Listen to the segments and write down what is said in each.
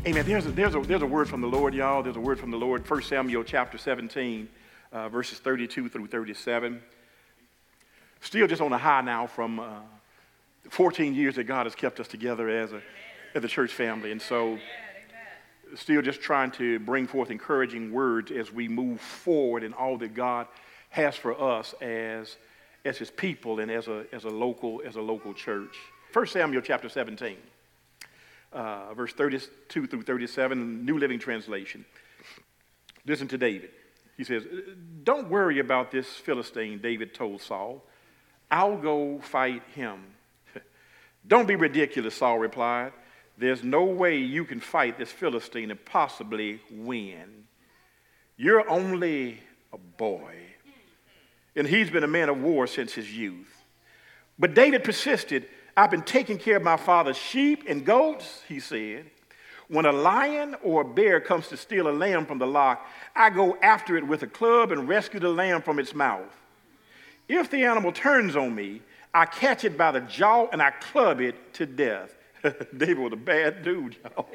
Amen. There's a word from the Lord, y'all. There's a word from the Lord. 1 Samuel chapter 17, verses 32 through 37. Still just on a high now from 14 years that God has kept us together as a church family. And so still just trying to bring forth encouraging words as we move forward in all that God has for us as his people and as a local church. 1 Samuel chapter 17. Verse 32 through 37, New Living Translation. Listen to David. He says, "Don't worry about this Philistine," David told Saul. "I'll go fight him." "Don't be ridiculous," Saul replied. "There's no way you can fight this Philistine and possibly win. You're only a boy, and he's been a man of war since his youth." But David persisted. "I've been taking care of my father's sheep and goats," he said. "When a lion or a bear comes to steal a lamb from the flock, I go after it with a club and rescue the lamb from its mouth. If the animal turns on me, I catch it by the jaw and I club it to death." David was a bad dude, y'all.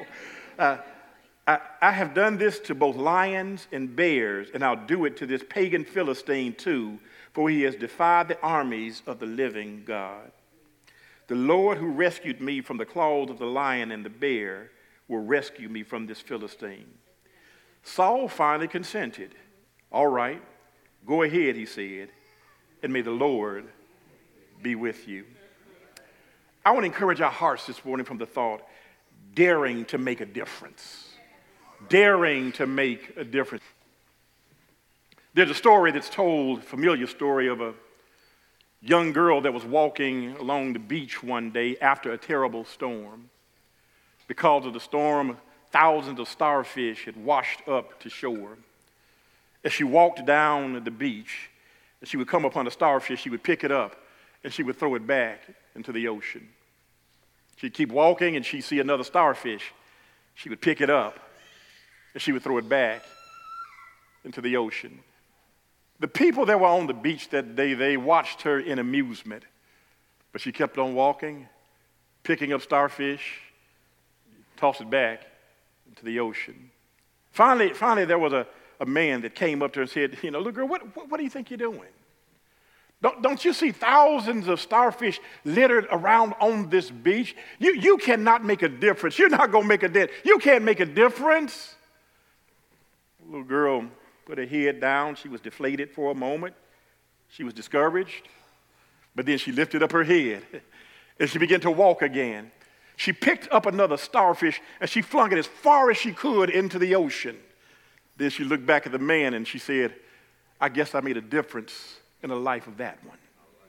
I have done this to both lions and bears, and I'll do it to this pagan Philistine too, for he has defied the armies of the living God. The Lord who rescued me from the claws of the lion and the bear will rescue me from this Philistine. Saul finally consented. "All right, go ahead," he said, "and may the Lord be with you." I want to encourage our hearts this morning from the thought, daring to make a difference. Daring to make a difference. There's a story that's told, familiar story of a young girl that was walking along the beach one day after a terrible storm. Because of the storm, thousands of starfish had washed up to shore. As she walked down the beach, and she would come upon a starfish, she would pick it up and she would throw it back into the ocean. She'd keep walking and she'd see another starfish. She would pick it up and she would throw it back into the ocean. The people that were on the beach that day, they watched her in amusement. But she kept on walking, picking up starfish, tossed it back into the ocean. Finally there was a man that came up to her and said, "Little girl, what do you think you're doing? Don't you see thousands of starfish littered around on this beach? You cannot make a difference. You're not going to make a dent. You can't make a difference." The little girl put her head down. She was deflated for a moment. She was discouraged. But then she lifted up her head and she began to walk again. She picked up another starfish and she flung it as far as she could into the ocean. Then she looked back at the man and she said, "I guess I made a difference in the life of that one."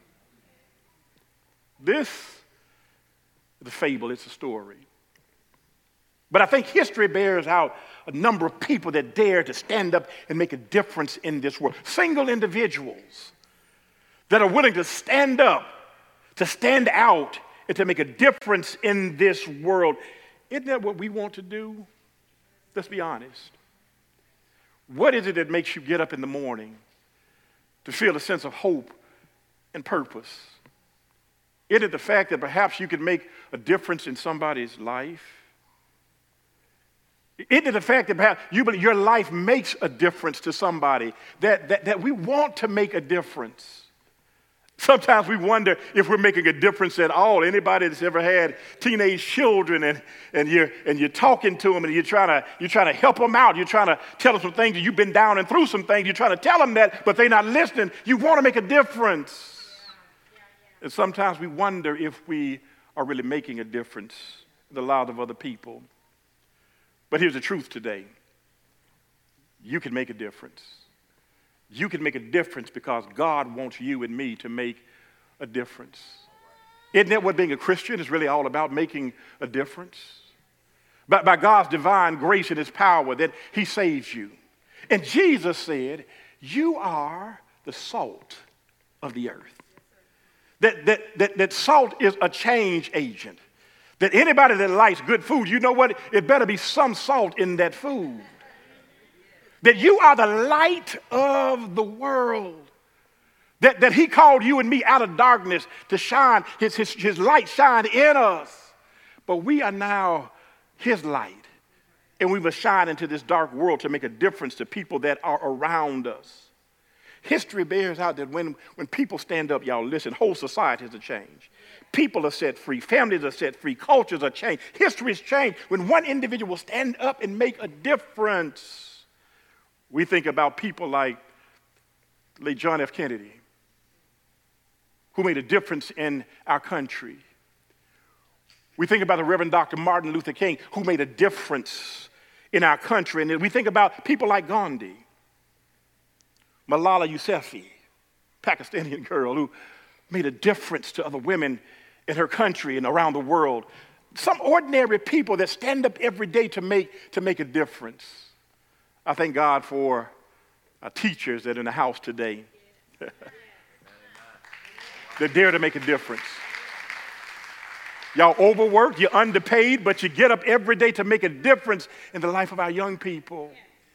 This is a fable. It's a story. But I think history bears out a number of people that dare to stand up and make a difference in this world. Single individuals that are willing to stand up, to stand out, and to make a difference in this world. Isn't that what we want to do? Let's be honest. What is it that makes you get up in the morning to feel a sense of hope and purpose? Isn't it the fact that perhaps you can make a difference in somebody's life? Isn't it the fact that perhaps your life makes a difference to somebody, that we want to make a difference? Sometimes we wonder if we're making a difference at all. Anybody that's ever had teenage children and you're talking to them and you're trying to help them out. You're trying to tell them some things. You've been down and through some things. You're trying to tell them that, but they're not listening. You want to make a difference. And sometimes we wonder if we are really making a difference in the lives of other people. But here's the truth today. You can make a difference. You can make a difference because God wants you and me to make a difference. Isn't that what being a Christian is really all about, making a difference? By God's divine grace and his power that he saves you. And Jesus said, "You are the salt of the earth." That salt is a change agent. That anybody that likes good food, you know what? It better be some salt in that food. That you are the light of the world. That he called you and me out of darkness to shine, his light shine in us. But we are now his light And we must shine into this dark world to make a difference to people that are around us. History bears out that when people stand up, y'all listen, whole societies are changed. People are set free. Families are set free. Cultures are changed. History is changed. When one individual stand up and make a difference, we think about people like late John F. Kennedy, who made a difference in our country. We think about the Reverend Dr. Martin Luther King, who made a difference in our country. And we think about people like Gandhi, Malala Yousafzai, Pakistani girl who made a difference to other women in her country and around the world. Some ordinary people that stand up every day to make a difference. I thank God for our teachers that are in the house today that dare to make a difference. Y'all overworked, you're underpaid, but you get up every day to make a difference in the life of our young people.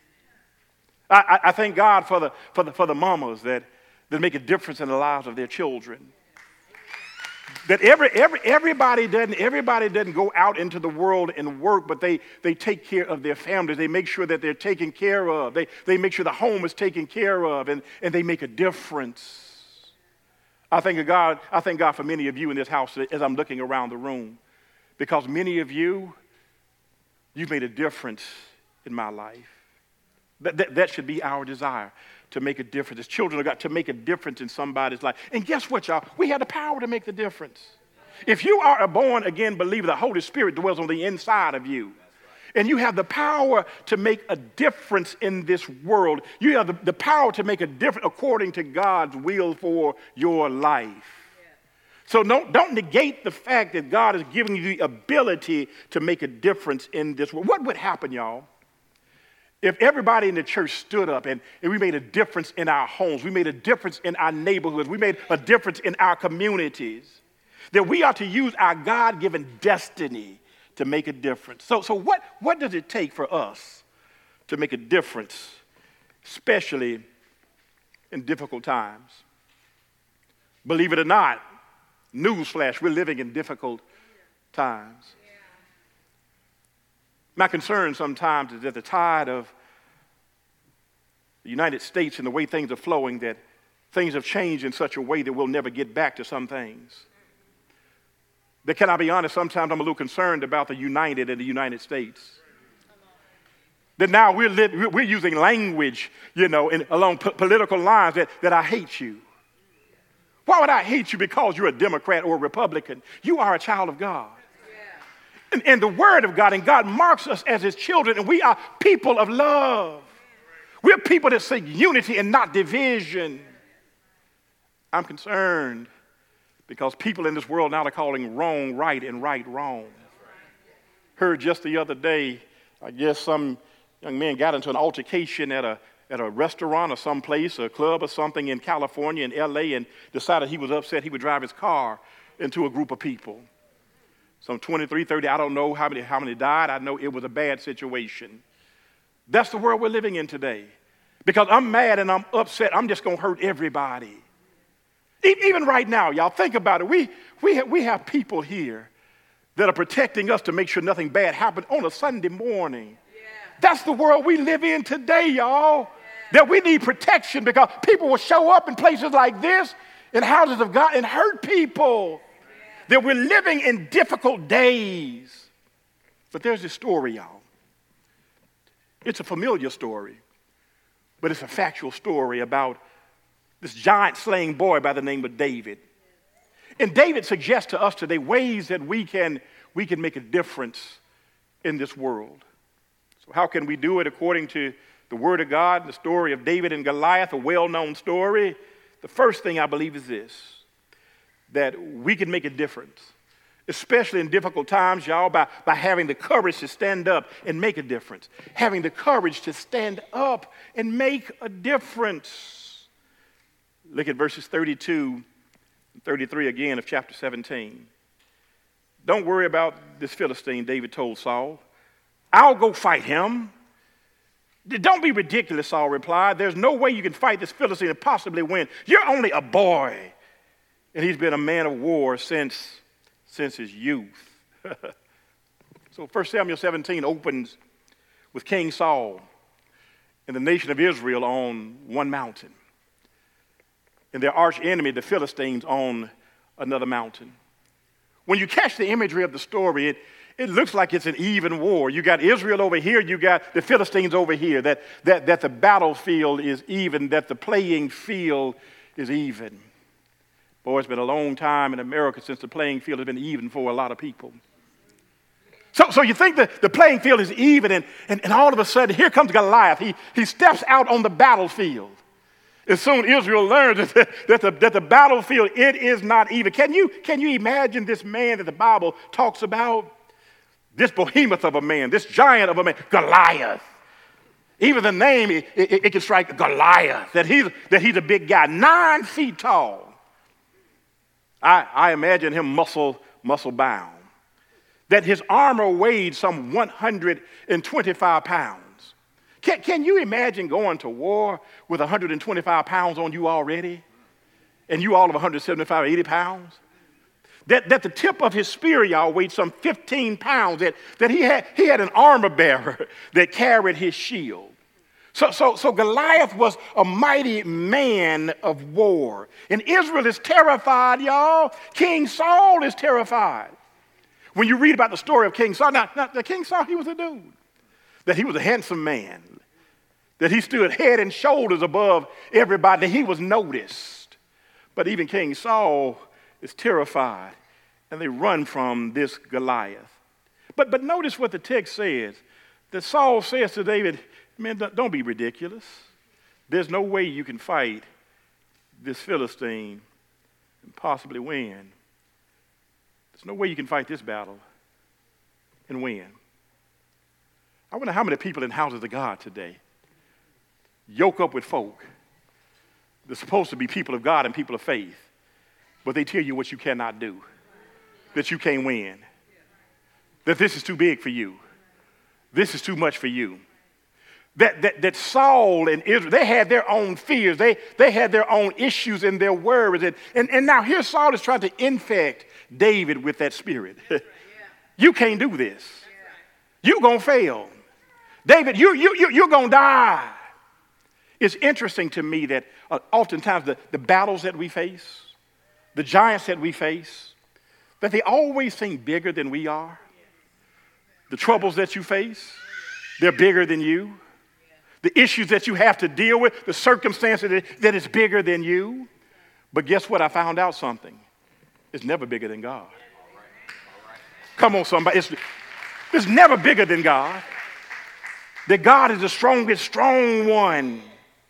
I thank God for the mamas that make a difference in the lives of their children. That everybody doesn't go out into the world and work, but they take care of their families. They make sure that they're taken care of. They make sure the home is taken care of, and they make a difference. I thank God for many of you in this house as I'm looking around the room, because many of you've made a difference in my life. That should be our desire, to make a difference. As children of God, to make a difference in somebody's life. And guess what, y'all? We have the power to make the difference. If you are a born-again believer, the Holy Spirit dwells on the inside of you. And you have the power to make a difference in this world. You have the power to make a difference according to God's will for your life. So don't negate the fact that God is giving you the ability to make a difference in this world. What would happen, y'all, if everybody in the church stood up and we made a difference in our homes, we made a difference in our neighborhoods, we made a difference in our communities, that we are to use our God-given destiny to make a difference. So what does it take for us to make a difference, especially in difficult times? Believe it or not, newsflash, we're living in difficult times. My concern sometimes is that the tide of the United States and the way things are flowing, that things have changed in such a way that we'll never get back to some things. But can I be honest, sometimes I'm a little concerned about the United in the United States. That now we're using language, along political lines that I hate you. Why would I hate you because you're a Democrat or a Republican? You are a child of God. And the Word of God, and God marks us as His children, and we are people of love. We're people that seek unity and not division. I'm concerned because people in this world now are calling wrong right and right wrong. Heard just the other day, I guess some young man got into an altercation at a restaurant or someplace, a club or something in California, in L.A., and decided he was upset he would drive his car into a group of people. Some 23, 30, I don't know how many died. I know it was a bad situation. That's the world we're living in today. Because I'm mad and I'm upset, I'm just going to hurt everybody. Even right now, y'all, think about it. We have people here that are protecting us to make sure nothing bad happens on a Sunday morning. Yeah. That's the world we live in today, y'all. Yeah. That we need protection because people will show up in places like this, in houses of God, and hurt people. That we're living in difficult days. But there's this story, y'all. It's a familiar story, but it's a factual story about this giant slaying boy by the name of David. And David suggests to us today ways that we can make a difference in this world. So how can we do it according to the Word of God, the story of David and Goliath, a well-known story? The first thing I believe is this, that we can make a difference, especially in difficult times, y'all, by having the courage to stand up and make a difference. Having the courage to stand up and make a difference. Look at verses 32 and 33 again of chapter 17. Don't worry about this Philistine, David told Saul. I'll go fight him. Don't be ridiculous, Saul replied. There's no way you can fight this Philistine and possibly win. You're only a boy. And he's been a man of war since his youth. So 1 Samuel 17 opens with King Saul and the nation of Israel on one mountain, and their arch enemy, the Philistines, on another mountain. When you catch the imagery of the story, it looks like it's an even war. You got Israel over here, you got the Philistines over here, that the battlefield is even, that the playing field is even. Boy, it's been a long time in America since the playing field has been even for a lot of people. So you think that the playing field is even, and all of a sudden, here comes Goliath. He steps out on the battlefield. As soon as Israel learns that the battlefield, it is not even. Can you imagine this man that the Bible talks about? This behemoth of a man, this giant of a man, Goliath. Even the name, it can strike Goliath, that he's a big guy, 9 feet tall. I imagine him muscle bound. That his armor weighed some 125 pounds. Can you imagine going to war with 125 pounds on you already? And you all of 175, 80 pounds? That the tip of his spear, y'all, weighed some 15 pounds. That he had an armor bearer that carried his shield. So Goliath was a mighty man of war. And Israel is terrified, y'all. King Saul is terrified. When you read about the story of King Saul, now the King Saul, he was a dude. That he was a handsome man. That he stood head and shoulders above everybody. That he was noticed. But even King Saul is terrified. And they run from this Goliath. But notice what the text says. That Saul says to David, man, don't be ridiculous. There's no way you can fight this Philistine and possibly win. There's no way you can fight this battle and win. I wonder how many people in houses of God today yoke up with folk. They're supposed to be people of God and people of faith, but they tell you what you cannot do, that you can't win, that this is too big for you, this is too much for you. That Saul and Israel, they had their own fears. They had their own issues and their worries. And now here Saul is trying to infect David with that spirit. You can't do this. You're going to fail. David, you're going to die. It's interesting to me that oftentimes the battles that we face, the giants that we face, that they always seem bigger than we are. The troubles that you face, they're bigger than you. The issues that you have to deal with, the circumstances that is bigger than you. But guess what? I found out something. It's never bigger than God. Come on, somebody. It's never bigger than God. That God is the strongest, strong one.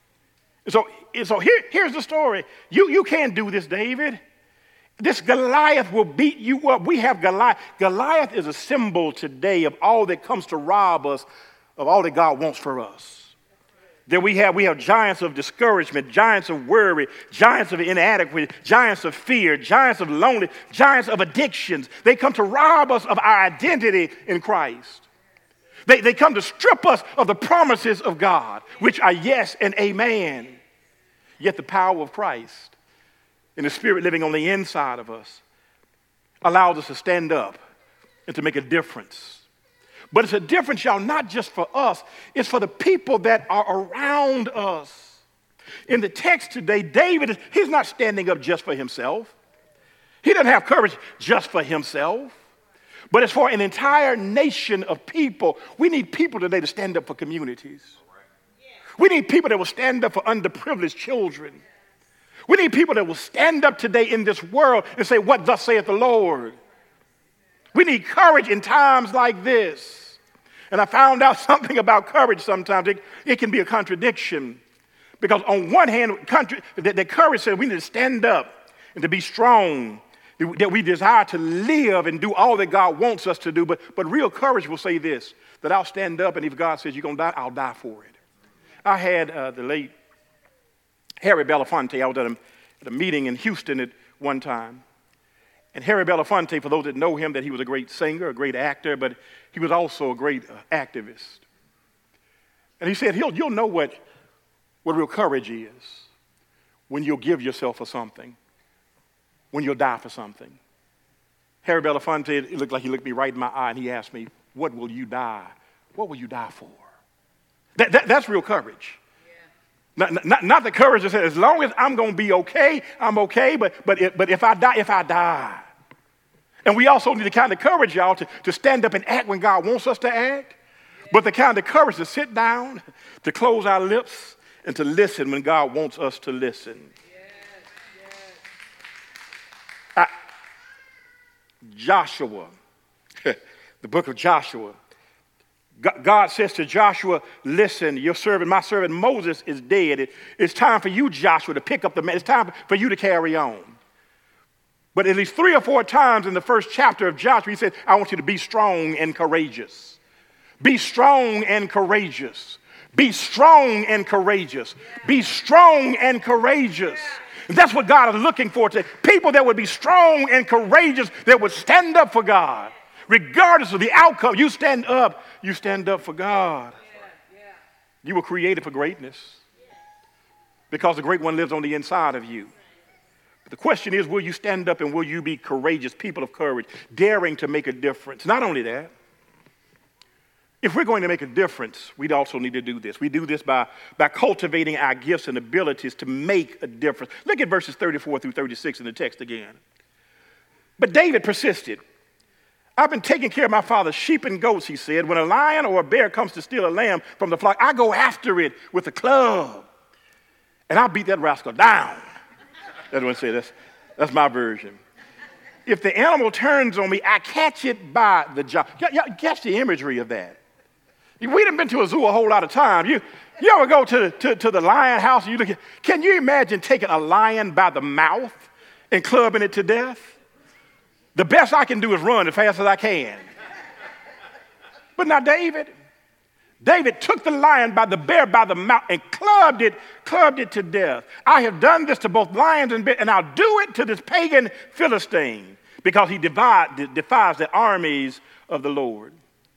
So here's the story. You can't do this, David. This Goliath will beat you up. We have Goliath. Goliath is a symbol today of all that comes to rob us of all that God wants for us. That we have giants of discouragement, giants of worry, giants of inadequacy, giants of fear, giants of loneliness, giants of addictions. They come to rob us of our identity in Christ. They come to strip us of the promises of God, which are yes and amen. Yet the power of Christ and the Spirit living on the inside of us allows us to stand up and to make a difference. But it's a difference, y'all, not just for us. It's for the people that are around us. In the text today, David, he's not standing up just for himself. He doesn't have courage just for himself. But it's for an entire nation of people. We need people today to stand up for communities. We need people that will stand up for underprivileged children. We need people that will stand up today in this world and say, what thus saith the Lord? We need courage in times like this. And I found out something about courage sometimes. It can be a contradiction. Because on one hand, the courage says we need to stand up and to be strong, that we desire to live and do all that God wants us to do. But real courage will say this, that I'll stand up, and if God says you're going to die, I'll die for it. I had the late Harry Belafonte. I was at a meeting in Houston at one time. And Harry Belafonte, for those that know him, that he was a great singer, a great actor, but he was also a great activist. And he said, you'll know what real courage is when you'll give yourself for something, when you'll die for something. Harry Belafonte, it looked like he looked me right in my eye, and he asked me, what will you die? What will you die for? That's real courage. Not the courage that says, as long as I'm going to be okay, I'm okay, but if I die. And we also need the kind of courage, y'all, to stand up and act when God wants us to act, but the kind of courage to sit down, to close our lips, and to listen when God wants us to listen. Joshua, the book of Joshua. God says to Joshua, listen, my servant Moses is dead. It's time for you, Joshua, to pick up the man. It's time for you to carry on. But at least 3 or 4 times in the first chapter of Joshua, he said, I want you to be strong and courageous. Be strong and courageous. Be strong and courageous. Be strong and courageous. And that's what God is looking for today. People that would be strong and courageous, that would stand up for God. Regardless of the outcome, you stand up for God. You were created for greatness because the great one lives on the inside of you. But the question is, will you stand up and will you be courageous, people of courage, daring to make a difference? Not only that, if we're going to make a difference, we'd also need to do this. We do this by cultivating our gifts and abilities to make a difference. Look at verses 34 through 36 in the text again. But David persisted. I've been taking care of my father's sheep and goats, he said. When a lion or a bear comes to steal a lamb from the flock, I go after it with a club, and I'll beat that rascal down. That's what I say. That's my version. If the animal turns on me, I catch it by the jaw. Catch the imagery of that. We done been to a zoo a whole lot of times. You ever go to the lion house and you look at, can you imagine taking a lion by the mouth and clubbing it to death? The best I can do is run as fast as I can. But now David took the lion by the bear by the mouth and clubbed it to death. I have done this to both lions and bears, and I'll do it to this pagan Philistine because he defies the armies of the Lord.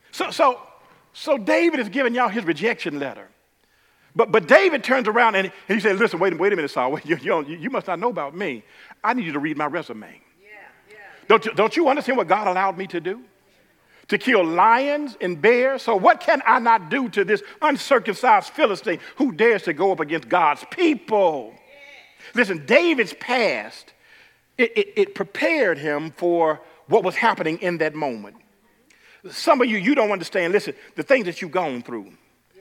So David is giving y'all his rejection letter. But David turns around and he said, listen, wait a minute, Saul. You must not know about me. I need you to read my resume. Don't you understand what God allowed me to do? To kill lions and bears. So what can I not do to this uncircumcised Philistine who dares to go up against God's people? Listen, David's past, it prepared him for what was happening in that moment. Some of you don't understand. Listen, the things that you've gone through,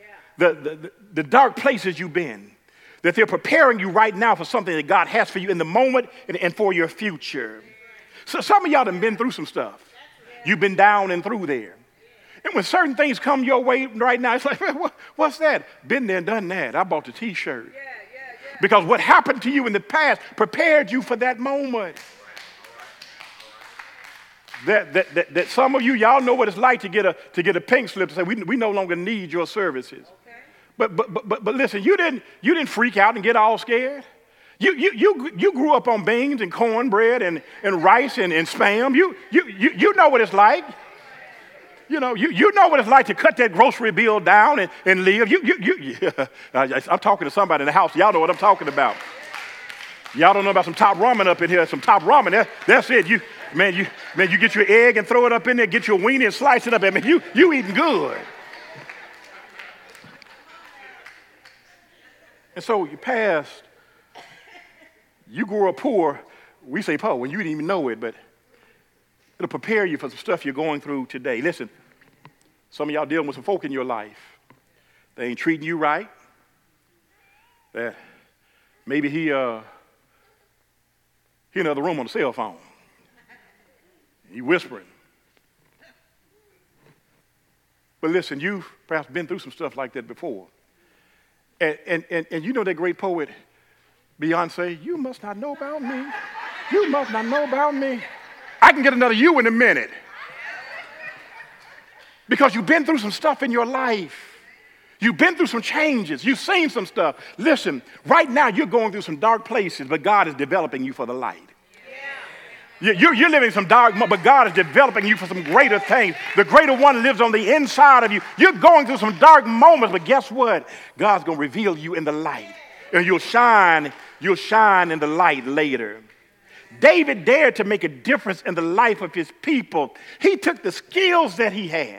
the dark places you've been, that they're preparing you right now for something that God has for you in the moment and for your future. So some of y'all have been through some stuff. You've been down and through there. And when certain things come your way right now, it's like, what's that? Been there and done that. I bought the T-shirt. Because what happened to you in the past prepared you for that moment. That some of y'all know what it's like to get a pink slip to say, we no longer need your services. But listen, you didn't freak out and get all scared. You grew up on beans and cornbread and rice and Spam. You know what it's like. You know what it's like to cut that grocery bill down and live. I'm talking to somebody in the house. Y'all know what I'm talking about. Y'all don't know about some top ramen up in here. Some top ramen. That's it. You get your egg and throw it up in there. Get your weenie and slice it up. I mean, you eating good. And so you passed. You grew up poor. We say poor when you didn't even know it, but it'll prepare you for some stuff you're going through today. Listen, some of y'all dealing with some folk in your life. They ain't treating you right. That maybe he in another room on the cell phone. He whispering. But listen, you've perhaps been through some stuff like that before. And you know that great poet, Beyonce, you must not know about me. You must not know about me. I can get another you in a minute. Because you've been through some stuff in your life. You've been through some changes. You've seen some stuff. Listen, right now you're going through some dark places, but God is developing you for the light. You're living some dark, but God is developing you for some greater things. The greater one lives on the inside of you. You're going through some dark moments, but guess what? God's going to reveal you in the light. And you'll shine in the light later. David dared to make a difference in the life of his people. He took the skills that he had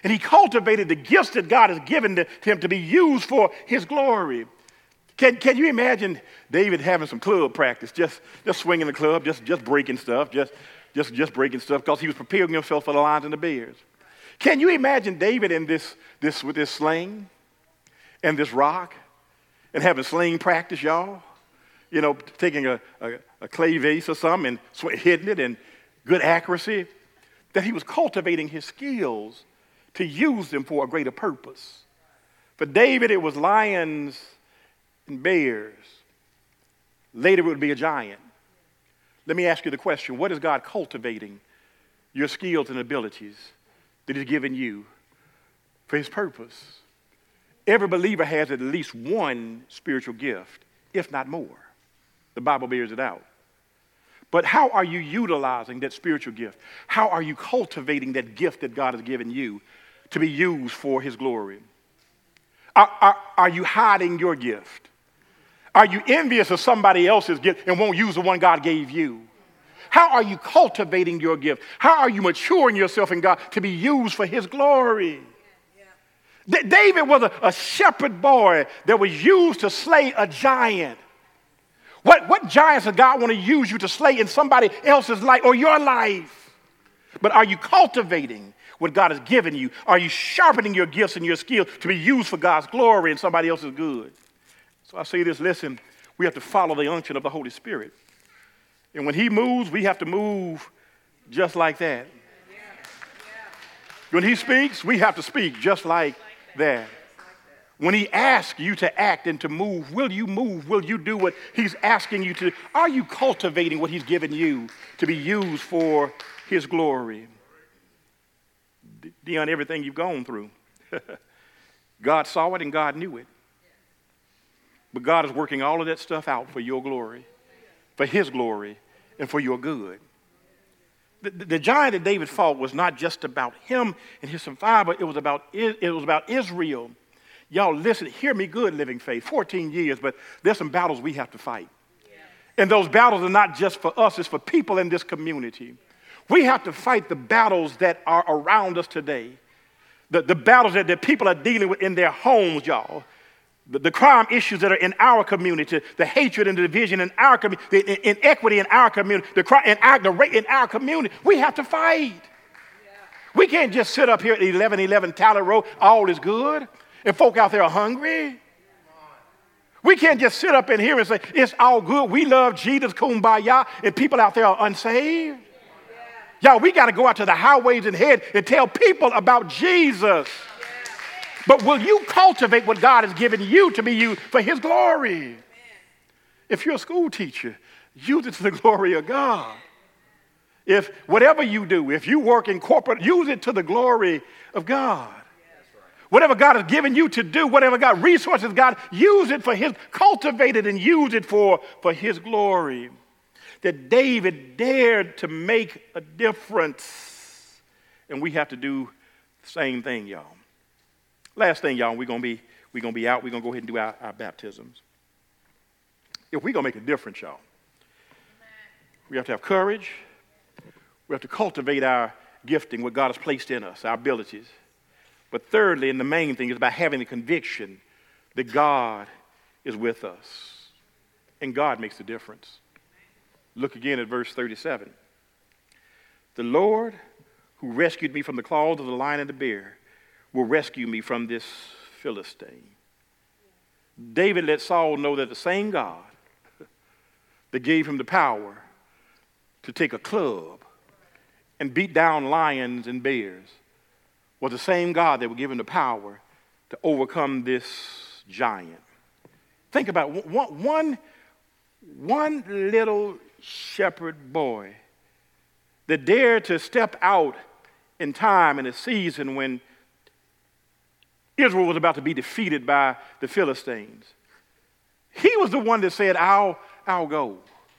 And he cultivated the gifts that God has given to him to be used for his glory. Can you imagine David having some club practice, just swinging the club, just breaking stuff, just breaking stuff, because he was preparing himself for the lions and the bears. Can you imagine David in this with this sling and this rock and having sling practice, y'all? You know, taking a clay vase or something and hitting it and good accuracy. That he was cultivating his skills to use them for a greater purpose. For David, it was lions and bears. Later, it would be a giant. Let me ask you the question, what is God cultivating your skills and abilities that he's given you for his purpose? Every believer has at least one spiritual gift, if not more. The Bible bears it out. But how are you utilizing that spiritual gift? How are you cultivating that gift that God has given you to be used for his glory? Are you hiding your gift? Are you envious of somebody else's gift and won't use the one God gave you? How are you cultivating your gift? How are you maturing yourself in God to be used for his glory? David was a shepherd boy that was used to slay a giant. What giants does God want to use you to slay in somebody else's life or your life? But are you cultivating what God has given you? Are you sharpening your gifts and your skills to be used for God's glory and somebody else's good? So I say this, listen, we have to follow the unction of the Holy Spirit. And when he moves, we have to move just like that. When he speaks, we have to speak just like that. When he asks you to act and to move? Will you do what he's asking you to do? Are you cultivating what he's given you to be used for his glory? Beyond everything you've gone through. God saw it and God knew it. But God is working all of that stuff out for your glory, for his glory, and for your good. The giant that David fought was not just about him and his survival. It was about Israel. Y'all listen, hear me good, Living Faith. 14 years, but there's some battles we have to fight. Yeah. And those battles are not just for us, it's for people in this community. We have to fight the battles that are around us today. The battles that people are dealing with in their homes, y'all. The crime issues that are in our community, the hatred and the division in our community, the inequity in our community, the rate in our community. We have to fight. Yeah. We can't just sit up here at 1111 Tyler Road, all is good. And folk out there are hungry. We can't just sit up in here and say, it's all good. We love Jesus, kumbaya, and people out there are unsaved. Y'all, we got to go out to the highways and head and tell people about Jesus. But will you cultivate what God has given you to be used for his glory? If you're a school teacher, use it to the glory of God. If whatever you do, if you work in corporate, use it to the glory of God. Whatever God has given you to do, whatever God resources God, use it for his, cultivate it and use it for his glory. That David dared to make a difference. And we have to do the same thing, y'all. Last thing, y'all, we're gonna be out. We're gonna go ahead and do our baptisms. If we're gonna make a difference, y'all, we have to have courage. We have to cultivate our gifting, what God has placed in us, our abilities. But thirdly, and the main thing, is about having the conviction that God is with us. And God makes the difference. Look again at verse 37. The Lord who rescued me from the claws of the lion and the bear will rescue me from this Philistine. David let Saul know that the same God that gave him the power to take a club and beat down lions and bears was the same God that would give him the power to overcome this giant. Think about it. One little shepherd boy that dared to step out in time in a season when Israel was about to be defeated by the Philistines. He was the one that said, I'll go.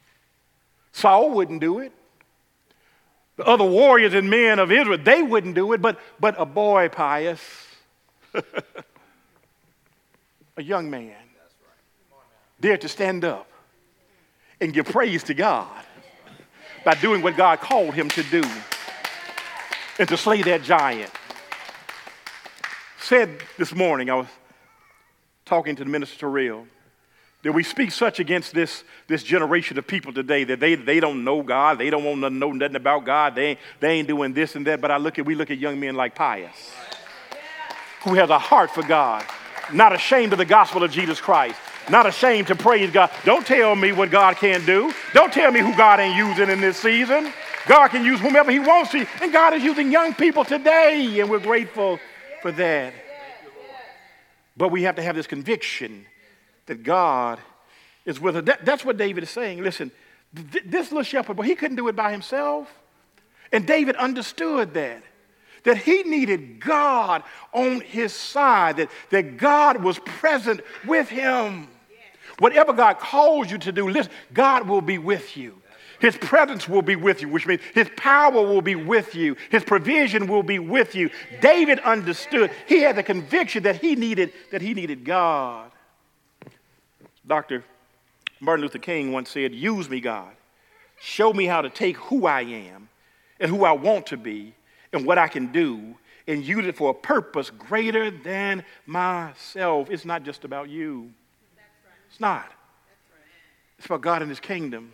Saul wouldn't do it. The other warriors and men of Israel, they wouldn't do it, but a boy, Pius, a young man, dared to stand up and give praise to God by doing what God called him to do and to slay that giant. said this morning, I was talking to the minister Terrell, that we speak such against this generation of people today that they don't know God, they don't want to know nothing about God, they ain't doing this and that. But we look at young men like Pius, who has a heart for God, not ashamed of the gospel of Jesus Christ, not ashamed to praise God. Don't tell me what God can't do. Don't tell me who God ain't using in this season. God can use whomever he wants to, and God is using young people today, and we're grateful for that. But we have to have this conviction that God is with us. That's what David is saying. Listen, this little shepherd, he couldn't do it by himself. And David understood that he needed God on his side, that God was present with him. Whatever God calls you to do, listen, God will be with you. His presence will be with you, which means his power will be with you. His provision will be with you. David understood. He had the conviction that he needed God. Dr. Martin Luther King once said, "Use me, God. Show me how to take who I am and who I want to be and what I can do and use it for a purpose greater than myself." It's not just about you. It's not. It's about God and his kingdom.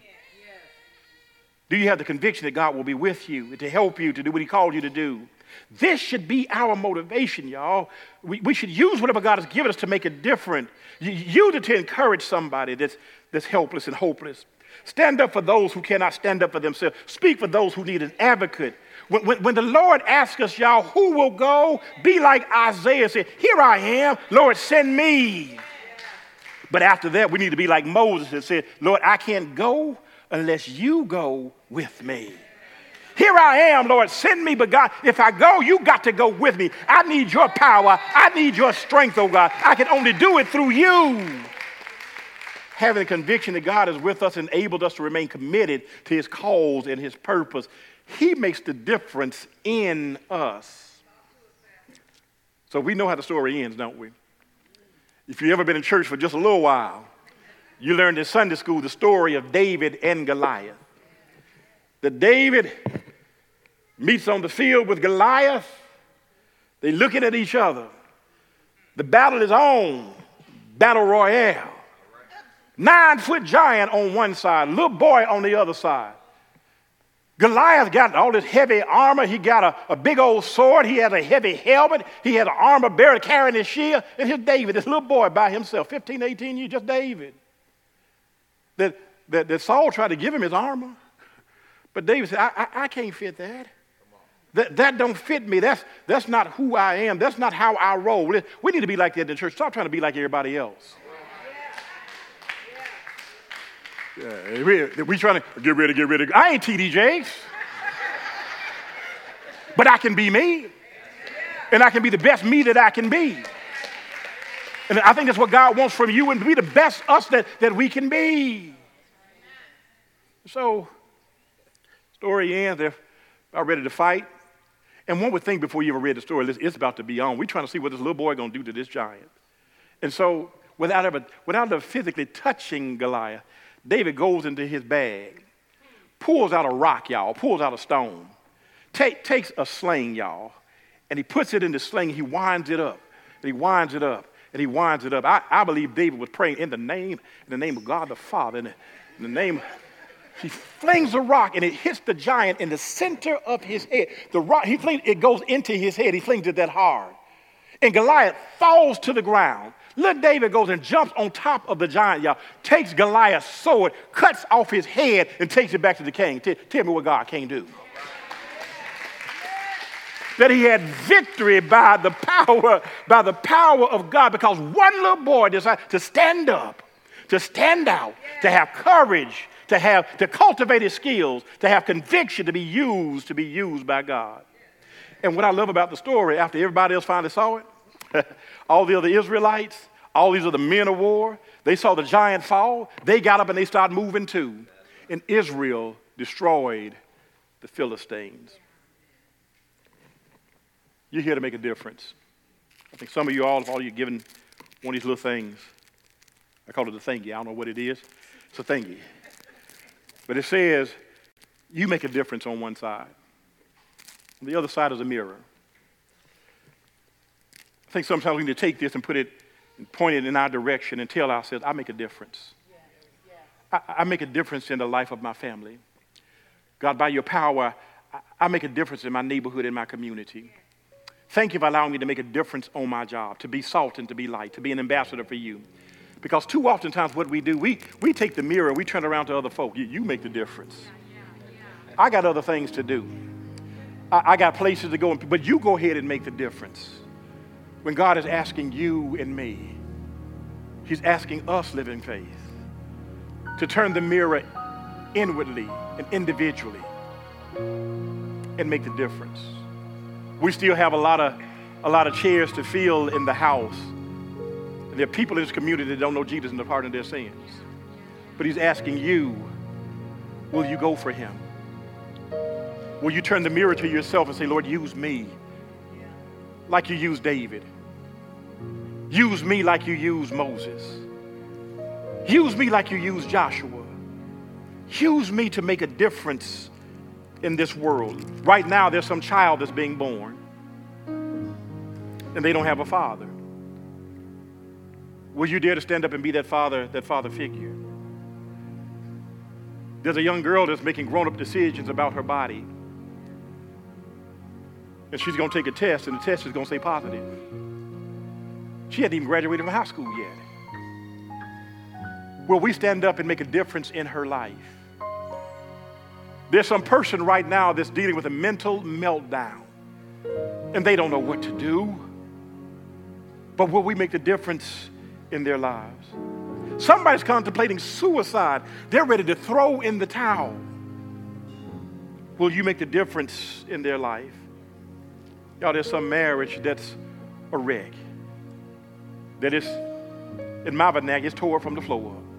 Do you have the conviction that God will be with you to help you to do what he called you to do? This should be our motivation, y'all. We should use whatever God has given us to make a difference. Use it to encourage somebody that's helpless and hopeless. Stand up for those who cannot stand up for themselves. Speak for those who need an advocate. When the Lord asks us, y'all, who will go? Be like Isaiah said, "Here I am, Lord, send me." But after that, we need to be like Moses and said, "Lord, I can't go unless you go with me. Here I am, Lord, send me, but God, if I go, you got to go with me. I need your power. I need your strength, oh God. I can only do it through you." Having the conviction that God is with us enabled us to remain committed to his cause and his purpose. He makes the difference in us. So we know how the story ends, don't we? If you've ever been in church for just a little while, you learned in Sunday school the story of David and Goliath. That David meets on the field with Goliath. They're looking at each other. The battle is on. Battle royale. 9-foot giant on one side, little boy on the other side. Goliath got all this heavy armor. He got a big old sword. He had a heavy helmet. He had an armor bearer carrying his shield. And here's David, this little boy by himself, 15, 18 years, just David. That Saul tried to give him his armor. But David said, I can't fit that. That don't fit me. That's not who I am. That's not how I roll. We need to be like that in the church. Stop trying to be like everybody else. We trying to get rid of. I ain't T.D. Jakes. But I can be me. And I can be the best me that I can be. And I think that's what God wants from you, and to be the best us that we can be. So, story ends. They're about ready to fight. And one would think before you ever read the story, it's about to be on. We're trying to see what this little boy going to do to this giant. And so, without ever physically touching Goliath, David goes into his bag, pulls out a rock, y'all, pulls out a stone, takes a sling, y'all, and he puts it in the sling. He winds it up, and he winds it up, and he winds it up. I believe David was praying in the name of God the Father, in the name. He flings a rock, and it hits the giant in the center of his head. The rock, it goes into his head. He flings it that hard. And Goliath falls to the ground. Little David goes and jumps on top of the giant, y'all, takes Goliath's sword, cuts off his head, and takes it back to the king. Tell me what God can't do. That he had victory by the power of God, because one little boy decided to stand up, to stand out, to have courage, to cultivate his skills, to have conviction, to be used by God. And what I love about the story, after everybody else finally saw it, all the other Israelites, all these other men of war, they saw the giant fall. They got up and they started moving too. And Israel destroyed the Philistines. You're here to make a difference. I think some of you all you given one of these little things. I call it a thingy. I don't know what it is. It's a thingy. But it says, you make a difference on one side. On the other side is a mirror. I think sometimes we need to take this and put it and point it in our direction and tell ourselves, I make a difference. I make a difference in the life of my family. God, by your power, I make a difference in my neighborhood, in my community. Thank you for allowing me to make a difference on my job, to be salt and to be light, to be an ambassador for you. Because too often times what we do, we take the mirror and we turn around to other folk. You make the difference. I got other things to do. I got places to go, but you go ahead and make the difference. When God is asking you and me, he's asking us, living faith, to turn the mirror inwardly and individually and make the difference. We still have a lot of chairs to fill in the house. And there are people in this community that don't know Jesus and the pardon of their sins. But he's asking you, will you go for him? Will you turn the mirror to yourself and say, Lord, use me like you used David. Use me like you used Moses. Use me like you used Joshua. Use me to make a difference in this world. Right now, there's some child that's being born, and they don't have a father. Will you dare to stand up and be that father figure? There's a young girl that's making grown-up decisions about her body, and she's going to take a test, and the test is going to say positive. She hadn't even graduated from high school yet. Will we stand up and make a difference in her life? There's some person right now that's dealing with a mental meltdown, and they don't know what to do. But will we make the difference in their lives? Somebody's contemplating suicide. They're ready to throw in the towel. Will you make the difference in their life? Y'all, there's some marriage that's a wreck. That is, in my vernacular, it's tore from the floor up.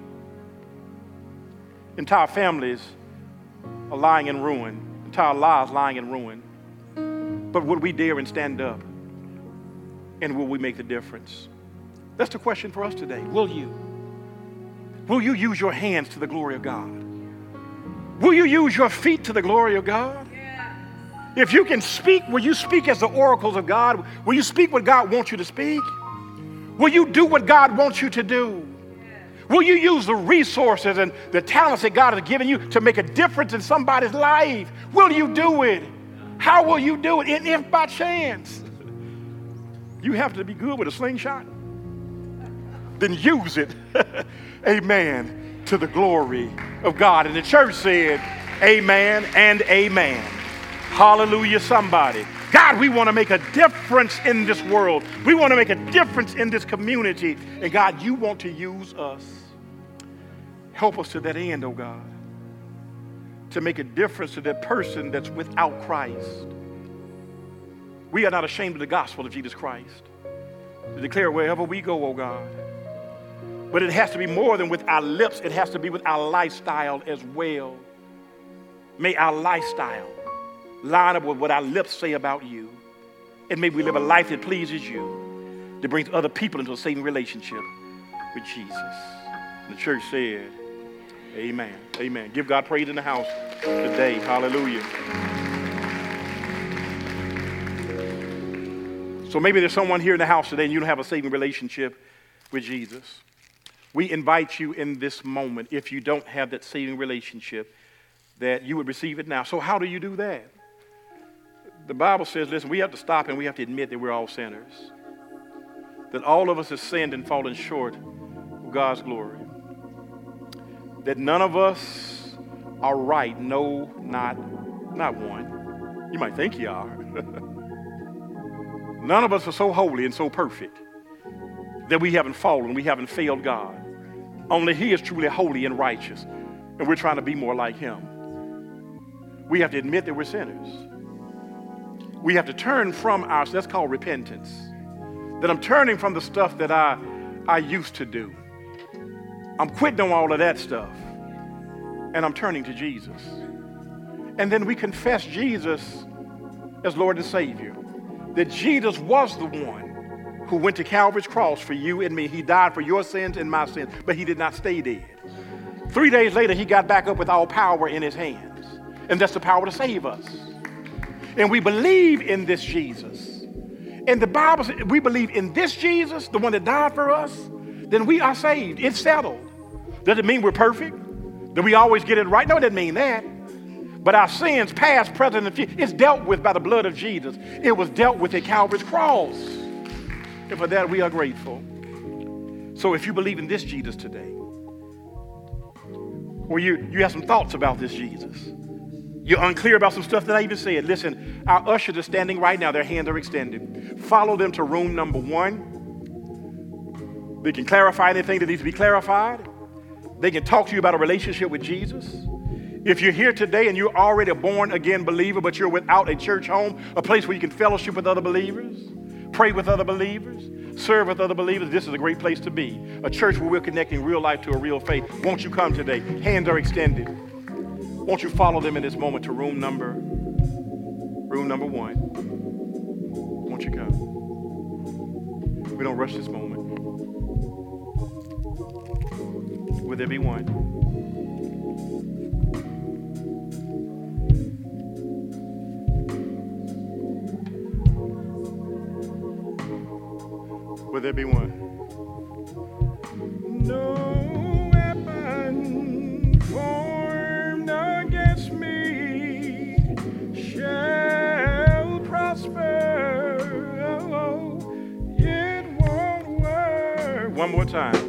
Entire families are lying in ruin. Entire lives lying in ruin. But would we dare and stand up? And will we make the difference? That's the question for us today. Will you? Will you use your hands to the glory of God? Will you use your feet to the glory of God? If you can speak, will you speak as the oracles of God? Will you speak what God wants you to speak? Will you do what God wants you to do? Will you use the resources and the talents that God has given you to make a difference in somebody's life? Will you do it? How will you do it? And if by chance you have to be good with a slingshot, then use it, amen, to the glory of God. And the church said, amen and amen. Hallelujah, somebody. God, we want to make a difference in this world. We want to make a difference in this community. And God, you want to use us. Help us to that end, oh God, to make a difference to that person that's without Christ. We are not ashamed of the gospel of Jesus Christ, to declare wherever we go, oh God. But it has to be more than with our lips. It has to be with our lifestyle as well. May our lifestyle line up with what our lips say about you. And may we live a life that pleases you, that brings other people into a saving relationship with Jesus. And the church said, amen. Amen. Give God praise in the house today. Hallelujah. So maybe there's someone here in the house today and you don't have a saving relationship with Jesus. We invite you in this moment, if you don't have that saving relationship, that you would receive it now. So how do you do that? The Bible says, listen, we have to stop and we have to admit that we're all sinners. That all of us have sinned and fallen short of God's glory. That none of us are right. No, not one. You might think you are. None of us are so holy and so perfect that we haven't fallen, we haven't failed God. Only he is truly holy and righteous. And we're trying to be more like him. We have to admit that we're sinners. We have to turn from our, that's called repentance. That I'm turning from the stuff that I used to do. I'm quitting on all of that stuff. And I'm turning to Jesus. And then we confess Jesus as Lord and Savior. That Jesus was the one who went to Calvary's cross for you and me. He died for your sins and my sins, but he did not stay dead. 3 days later, he got back up with all power in his hands. And that's the power to save us. And we believe in this Jesus. and the Bible says we believe in this Jesus, the one that died for us, then we are saved. It's settled. Does it mean we're perfect? Do we always get it right? No, it doesn't mean that. But our sins, past, present, and future, it's dealt with by the blood of Jesus. It was dealt with at Calvary's cross. And for that, we are grateful. So if you believe in this Jesus today, or you have some thoughts about this Jesus, you're unclear about some stuff that I even said, listen, our ushers are standing right now. Their hands are extended. Follow them to room number 1. They can clarify anything that needs to be clarified. They can talk to you about a relationship with Jesus. If you're here today and you're already a born-again believer, but you're without a church home, a place where you can fellowship with other believers, pray with other believers, serve with other believers, this is a great place to be. A church where we're connecting real life to a real faith. Won't you come today? Hands are extended. Won't you follow them in this moment to room number 1? Won't you come? We don't rush this moment. Will there be one? Will there be one? No weapon formed against me shall prosper. Oh, it won't work. One more time.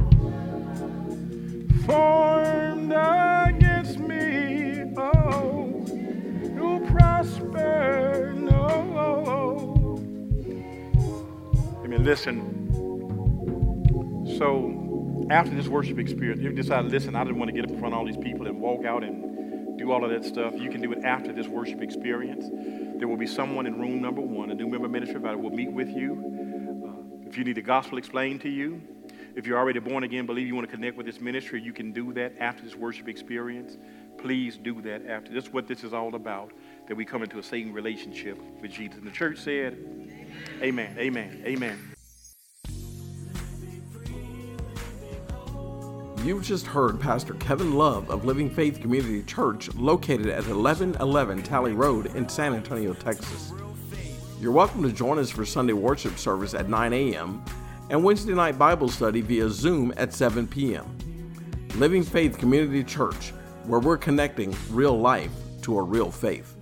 Formed against me, oh, no prosper, no. Listen, so after this worship experience, if you decide, listen, I didn't want to get up in front of all these people and walk out and do all of that stuff, you can do it after this worship experience. There will be someone in room number 1, a new member ministry advisor will meet with you. If you need the gospel explained to you, if you're already born again, believe you want to connect with this ministry, you can do that after this worship experience. Please do that after. This is what this is all about, that we come into a saving relationship with Jesus. And the church said, amen, amen, amen. You've just heard Pastor Kevin Love of Living Faith Community Church, located at 1111 Talley Road in San Antonio, Texas. You're welcome to join us for Sunday worship service at 9 a.m. and Wednesday night Bible study via Zoom at 7 p.m. Living Faith Community Church, where we're connecting real life to a real faith.